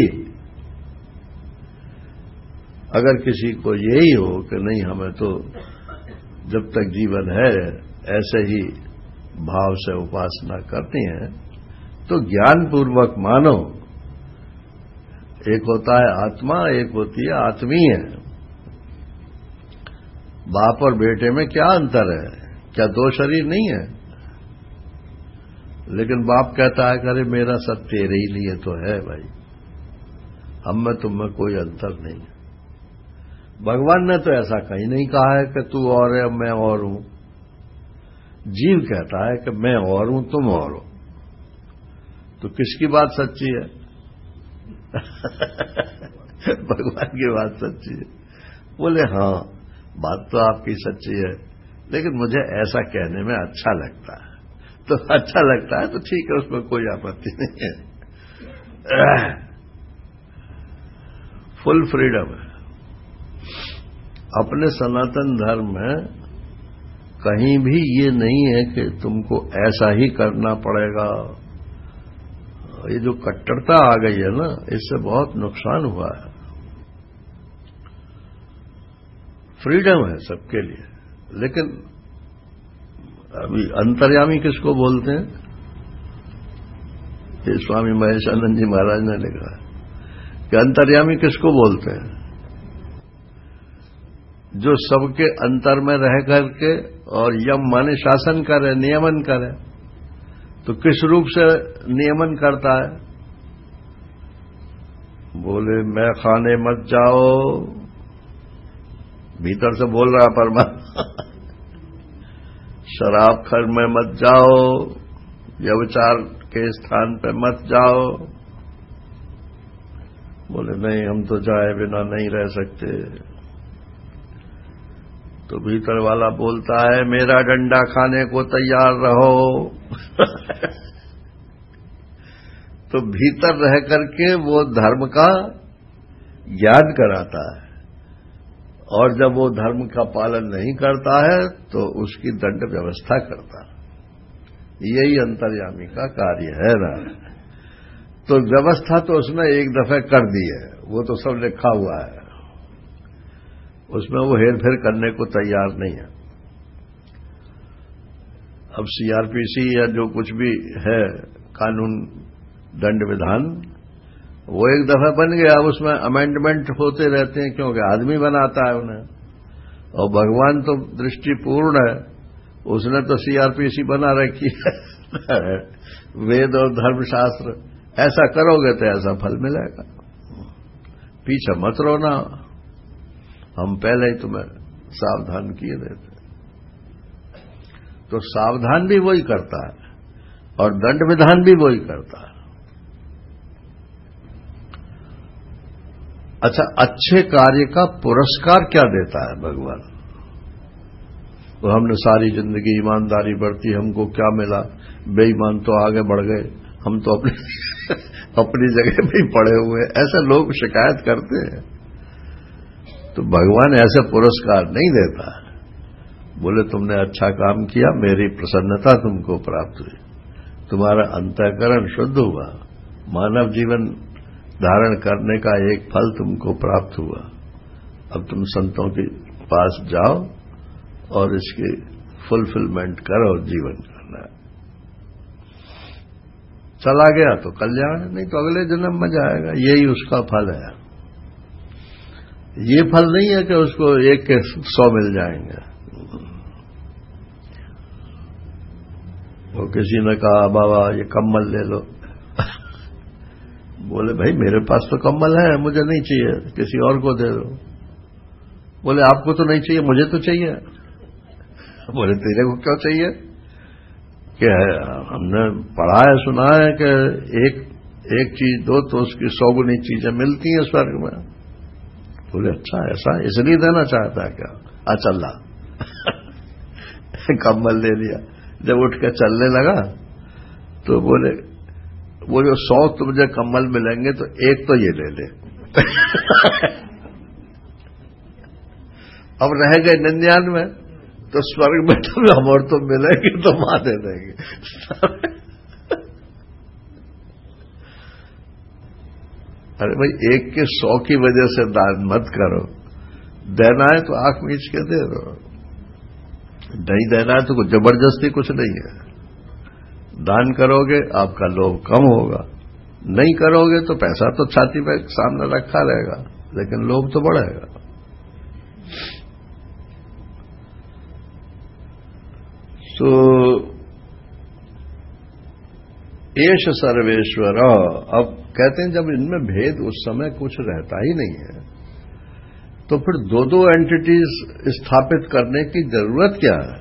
अगर किसी को यही हो कि नहीं हमें तो जब तक जीवन है ऐसे ही भाव से उपासना करनी है, तो ज्ञान पूर्वक मानो एक होता है आत्मा, एक होती है आत्मीय। बाप और बेटे में क्या अंतर है? क्या दो शरीर नहीं है? लेकिन बाप कहता है अरे मेरा सब तेरे ही लिए तो है भाई, हम में तुम में कोई अंतर नहीं है। भगवान ने तो ऐसा कहीं नहीं कहा है कि तू और है मैं और हूं। जीव कहता है कि मैं और हूं तुम और हो। तो किसकी बात सच्ची है? भगवान की बात सच्ची है। बोले हाँ, बात तो आपकी सच्ची है, लेकिन मुझे ऐसा कहने में अच्छा लगता है। तो अच्छा लगता है तो ठीक है, उसमें कोई आपत्ति नहीं है। फुल फ्रीडम है। अपने सनातन धर्म में कहीं भी ये नहीं है कि तुमको ऐसा ही करना पड़ेगा। ये जो कट्टरता आ गई है ना, इससे बहुत नुकसान हुआ है। फ्रीडम है सबके लिए, लेकिन अभी अंतर्यामी किसको बोलते हैं? ये स्वामी महेशानंद जी महाराज ने लिखा है कि अंतर्यामी किसको बोलते हैं? जो सबके अंतर में रह करके और यम माने शासन करे, नियमन करे। तो किस रूप से नियमन करता है? बोले मैं खाने मत जाओ, भीतर से बोल रहा परमात्मा। शराब घर में मत जाओ, व्यभिचार के स्थान पे मत जाओ। बोले नहीं, हम तो जाए बिना नहीं रह सकते। तो भीतर वाला बोलता है मेरा डंडा खाने को तैयार रहो। तो भीतर रह करके वो धर्म का ज्ञान कराता है, और जब वो धर्म का पालन नहीं करता है तो उसकी दंड व्यवस्था करता है। यही अंतर्यामी का कार्य है ना। तो व्यवस्था तो उसने एक दफे कर दी है, वो तो सब लिखा हुआ है, उसमें वो हेरफेर करने को तैयार नहीं है। अब सीआरपीसी या जो कुछ भी है कानून दंड विधान, वो एक दफा बन गया, अब उसमें अमेंडमेंट होते रहते हैं, क्योंकि आदमी बनाता है उन्हें। और भगवान तो दृष्टिपूर्ण है, उसने तो सीआरपीसी बना रखी है। वेद और धर्मशास्त्र, ऐसा करोगे तो ऐसा फल मिलेगा। पीछे मत रोना, हम पहले ही तुम्हें सावधान किए देते। तो सावधान भी वही करता है और दंड विधान भी वही करता है। अच्छा, अच्छे कार्य का पुरस्कार क्या देता है भगवान? तो हमने सारी जिंदगी ईमानदारी बरती, हमको क्या मिला? बेईमान तो आगे बढ़ गए, हम तो अपनी जगह में ही पड़े हुए। ऐसे लोग शिकायत करते हैं। तो भगवान ऐसे पुरस्कार नहीं देता। बोले तुमने अच्छा काम किया, मेरी प्रसन्नता तुमको प्राप्त हुई, तुम्हारा अंतःकरण शुद्ध हुआ, मानव जीवन धारण करने का एक फल तुमको प्राप्त हुआ। अब तुम संतों के पास जाओ और इसकी फुलफिलमेंट करो, जीवन करना। चला गया तो कल्याण, नहीं तो अगले जन्म में जाएगा। यही उसका फल है। ये फल नहीं है कि उसको 1 के 100 मिल जाएंगे। वो किसी ने कहा बाबा ये कम्बल ले लो। बोले भाई मेरे पास तो कम्बल है, मुझे नहीं चाहिए, किसी और को दे दो। बोले आपको तो नहीं चाहिए, मुझे तो चाहिए। बोले तेरे को क्यों चाहिए? क्या है, हमने पढ़ा है सुना है कि एक चीज दो तो उसकी 100 गुनी चीजें मिलती हैं स्वर्ग में। बोले अच्छा ऐसा, इसलिए देना चाहता है क्या? चल रहा। कम्बल ले लिया। जब उठ के चलने लगा तो बोले वो जो 100 तुझे कम्बल मिलेंगे तो एक तो ये ले ले। अब रह गए 99, तो स्वर्ग में तो हम और तुम मिलेंगे तो मां दे देंगे। अरे भाई 1 के 100 की वजह से दान मत करो। देना है तो आंख मीच के दे दो, नहीं देना है तो कुछ जबरदस्ती कुछ नहीं है। दान करोगे आपका लोभ कम होगा, नहीं करोगे तो पैसा तो छाती पे सामने रखा रहेगा, लेकिन लोभ तो बढ़ेगा। तो एष सर्वेश्वर, अब कहते हैं जब इनमें भेद उस समय कुछ रहता ही नहीं है, तो फिर दो दो एंटिटीज स्थापित करने की जरूरत क्या है?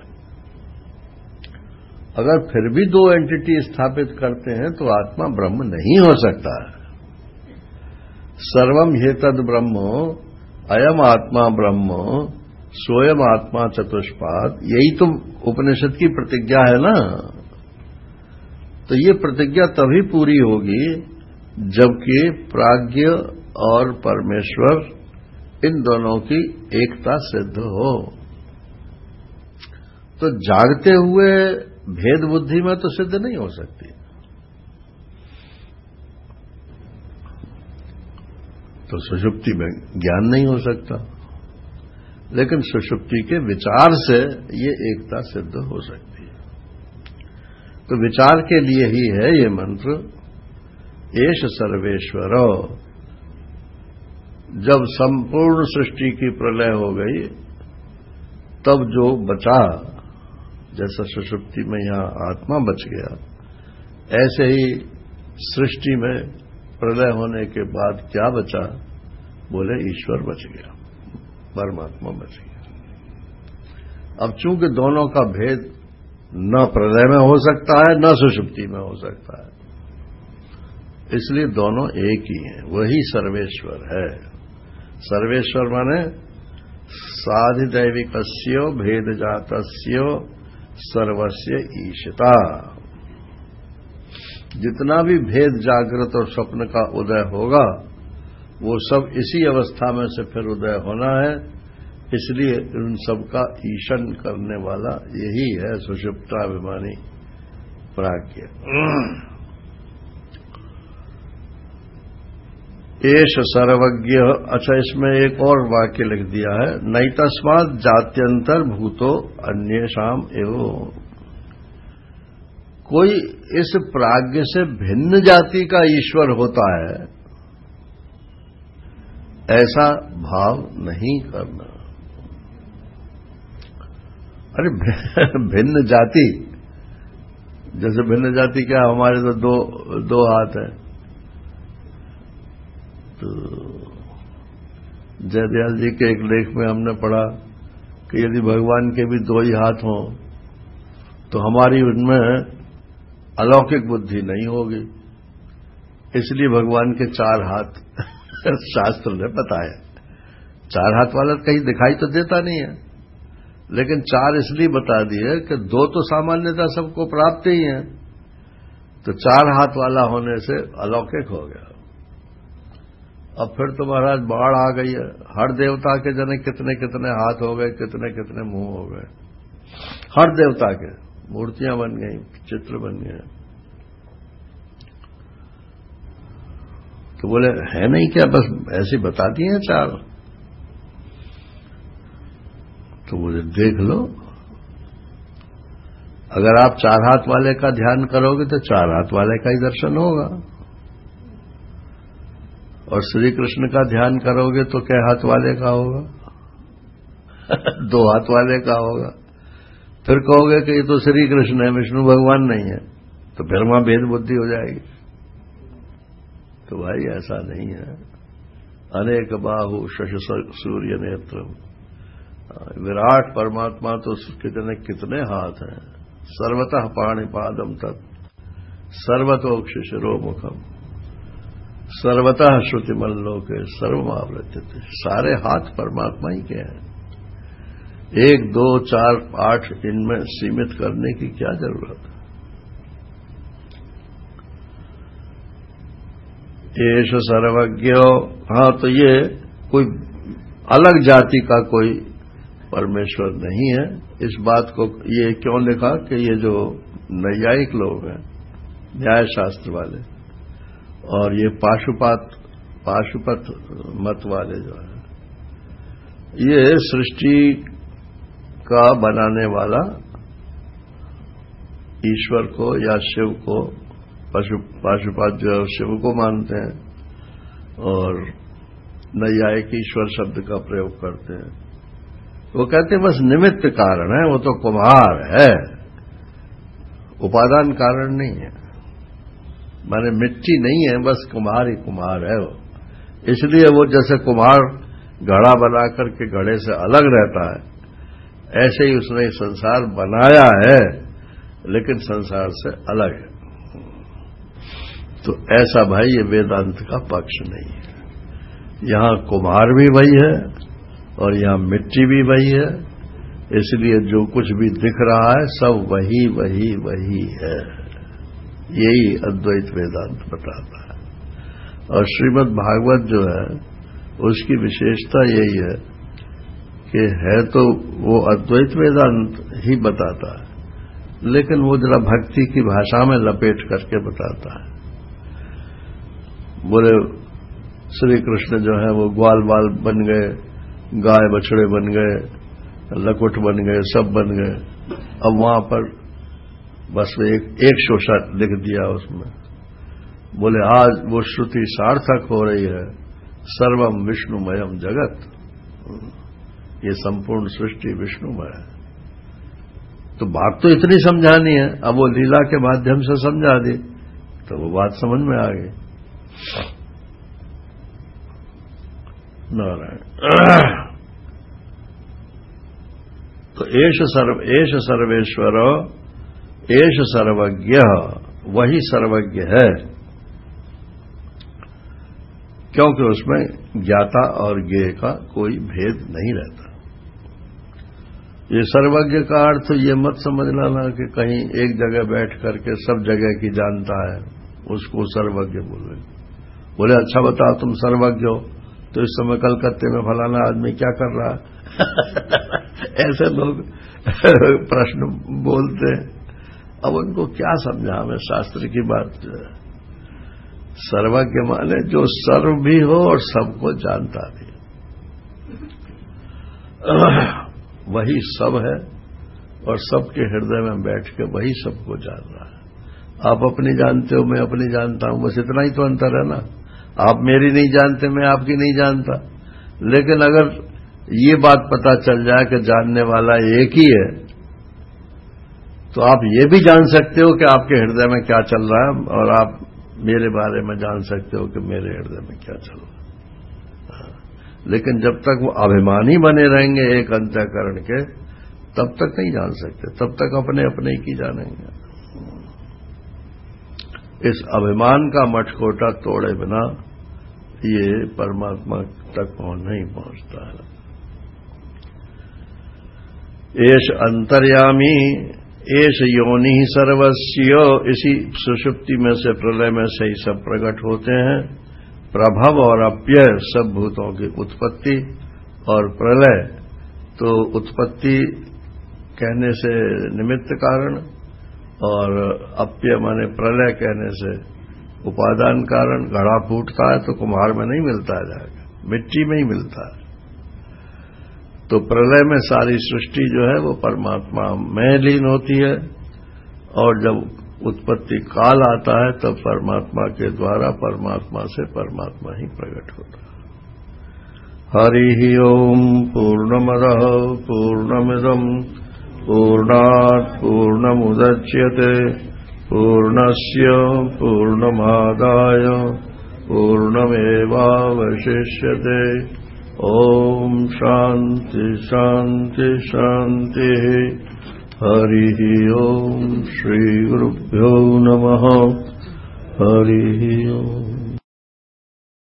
अगर फिर भी दो एंटिटी स्थापित करते हैं तो आत्मा ब्रह्म नहीं हो सकता है। सर्वम ह्येतद् ब्रह्म अयम आत्मा ब्रह्म स्वयं आत्मा चतुष्पाद, यही तो उपनिषद की प्रतिज्ञा है ना। तो ये प्रतिज्ञा तभी पूरी होगी जबकि प्राज्ञ और परमेश्वर इन दोनों की एकता सिद्ध हो। तो जागते हुए भेद बुद्धि में तो सिद्ध नहीं हो सकती। तो सुषुप्ति में ज्ञान नहीं हो सकता, लेकिन सुषुप्ति के विचार से ये एकता सिद्ध हो सकती है। तो विचार के लिए ही है ये मंत्र, एष सर्वेश्वर। जब संपूर्ण सृष्टि की प्रलय हो गई तब जो बचा, जैसा सुषुप्ति में यहां आत्मा बच गया, ऐसे ही सृष्टि में प्रलय होने के बाद क्या बचा? बोले ईश्वर बच गया, परमात्मा बच गया। अब चूंकि दोनों का भेद न प्रलय में हो सकता है न सुषुप्ति में हो सकता है, इसलिए दोनों एक ही हैं, वही सर्वेश्वर है। सर्वेश्वर माने साधिदैविकस्य भेद जातस्य सर्वस्य ईशिता। जितना भी भेद जागृत और स्वप्न का उदय होगा वो सब इसी अवस्था में से फिर उदय होना है, इसलिए उन सबका ईशन करने वाला यही है सुषुप्ताभिमानी प्राज्ञ। एष सर्वज्ञ। अच्छा, इसमें एक और वाक्य लिख दिया है, नैतस्मात् जात्यंतर भूतो अन्येषाम एवं। कोई इस प्राज्ञ से भिन्न जाति का ईश्वर होता है ऐसा भाव नहीं करना। अरे भिन्न जाति, जैसे भिन्न जाति क्या, हमारे तो दो हाथ हैं। तो जयदयाल जी के एक लेख में हमने पढ़ा कि यदि भगवान के भी दो ही हाथ हों तो हमारी उनमें अलौकिक बुद्धि नहीं होगी, इसलिए भगवान के चार हाथ शास्त्र ने बताया। चार हाथ वाला कहीं दिखाई तो देता नहीं है, लेकिन चार इसलिए बता दिए कि दो तो सामान्यतः सबको प्राप्त ही है, तो चार हाथ वाला होने से अलौकिक हो गया। अब फिर तो महाराज बाढ़ आ गई है, हर देवता के जने कितने कितने हाथ हो गए, कितने कितने मुंह हो गए, हर देवता के मूर्तियां बन गई, चित्र बन गए। तो बोले है नहीं क्या, बस ऐसे बता दिए चार। तो बोले देख लो, अगर आप चार हाथ वाले का ध्यान करोगे तो चार हाथ वाले का ही दर्शन होगा, और श्री कृष्ण का ध्यान करोगे तो क्या हाथ वाले का होगा? दो हाथ वाले का होगा। फिर कहोगे कि ये तो श्री कृष्ण है, विष्णु भगवान नहीं है, तो फिर वहां भेद बुद्धि हो जाएगी। तो भाई ऐसा नहीं है। अनेक बाहु शश सूर्य नेत्र, विराट परमात्मा तो कितने कितने हाथ हैं। सर्वतः पाणिपादम तत् सर्वतोक्ष शिरो मुखम सर्वतः श्रुतिमल्लोके सर्वमावृत्यते। सारे हाथ परमात्मा ही के हैं, 1 2 4 8 इनमें सीमित करने की क्या जरूरत है? एष सर्वज्ञ। हाँ, तो ये कोई अलग जाति का कोई परमेश्वर नहीं है। इस बात को ये क्यों लिखा कि ये जो नैयायिक लोग हैं, न्याय शास्त्र वाले, और ये पाशुपत मत वाले जो है, ये सृष्टि का बनाने वाला ईश्वर को या शिव को पाशुपात जो है शिव को मानते हैं, और नैयायिक ईश्वर शब्द का प्रयोग करते हैं। वो कहते हैं बस निमित्त कारण है, वो तो कुम्हार है, उपादान कारण नहीं है, माने मिट्टी नहीं है, बस कुम्हार ही कुम्हार है वो। इसलिए वो जैसे कुम्हार घड़ा बना करके घड़े से अलग रहता है, ऐसे ही उसने संसार बनाया है लेकिन संसार से अलग है। तो ऐसा भाई ये वेदांत का पक्ष नहीं है। यहां कुम्हार भी वही है और यहां मिट्टी भी वही है, इसलिए जो कुछ भी दिख रहा है सब वही वही वही है। यही अद्वैत वेदांत बताता है। और श्रीमद् भागवत जो है उसकी विशेषता यही है कि है तो वो अद्वैत वेदांत ही बताता है, लेकिन वो जरा भक्ति की भाषा में लपेट करके बताता है। बोले श्री कृष्ण जो है वो ग्वाल बाल बन गए, गाय बछड़े बन गए, लकुट बन गए, सब बन गए। अब वहां पर बस एक शोषा लिख दिया उसमें। बोले आज वो श्रुति सार्थक हो रही है, सर्वम विष्णुमयम जगत, ये संपूर्ण सृष्टि विष्णुमय है। तो बात तो इतनी समझानी है, अब वो लीला के माध्यम से समझा दी तो वो बात समझ में आ गई। नारायण। तो एष सर्वेश्वर, एष सर्वज्ञ, वही सर्वज्ञ है, क्योंकि उसमें ज्ञाता और ज्ञेय का कोई भेद नहीं रहता। ये सर्वज्ञ का अर्थ ये मत समझ लेना कि कहीं एक जगह बैठ करके सब जगह की जानता है, उसको सर्वज्ञ बोले अच्छा बताओ तुम सर्वज्ञ हो, तो इस समय कलकत्ते में फलाना आदमी क्या कर रहा है ऐसे लोग प्रश्न बोलते हैं। अब उनको क्या समझा हमें शास्त्र की बात। सर्वज्ञ माने जो सर्व भी हो और सबको जानता भी, वही सब है और सबके हृदय में बैठ के वही सबको जान रहा है। आप अपनी जानते हो, मैं अपनी जानता हूं, बस इतना ही तो अंतर है ना। आप मेरी नहीं जानते, मैं आपकी नहीं जानता। लेकिन अगर ये बात पता चल जाए कि जानने वाला एक ही है, तो आप ये भी जान सकते हो कि आपके हृदय में क्या चल रहा है, और आप मेरे बारे में जान सकते हो कि मेरे हृदय में क्या चल रहा है। लेकिन जब तक वो अभिमानी बने रहेंगे एक अंतःकरण के, तब तक नहीं जान सकते, तब तक अपने अपने की जानेंगे। इस अभिमान का मटकोटा तोड़े बिना ये परमात्मा तक नहीं पहुंचता है। एष अंतर्यामी, एष योनि सर्वस्य, इसी सुषुप्ति में से प्रलय में से ही सब प्रकट होते हैं। प्रभव और अप्यय सब भूतों की उत्पत्ति, और प्रलय तो उत्पत्ति कहने से निमित्त कारण, और अप्यय माने प्रलय कहने से उपादान कारण। घड़ा फूटता है तो कुम्हार में नहीं मिलता है जाएगा, मिट्टी में ही मिलता है। तो प्रलय में सारी सृष्टि जो है वो परमात्मा में लीन होती है, और जब उत्पत्ति काल आता है तब परमात्मा के द्वारा परमात्मा से परमात्मा ही प्रकट होता है। हरि ओम पूर्णमदः पूर्णमिदम् पूर्णात् पूर्णमुदच्यते पूर्णस्य पूर्णमादाय पूर्णमेवावशिष्यते। ओम शांति शांति शांति। हरि ओम श्री गुरुभ्यो नमः। हरि ओम।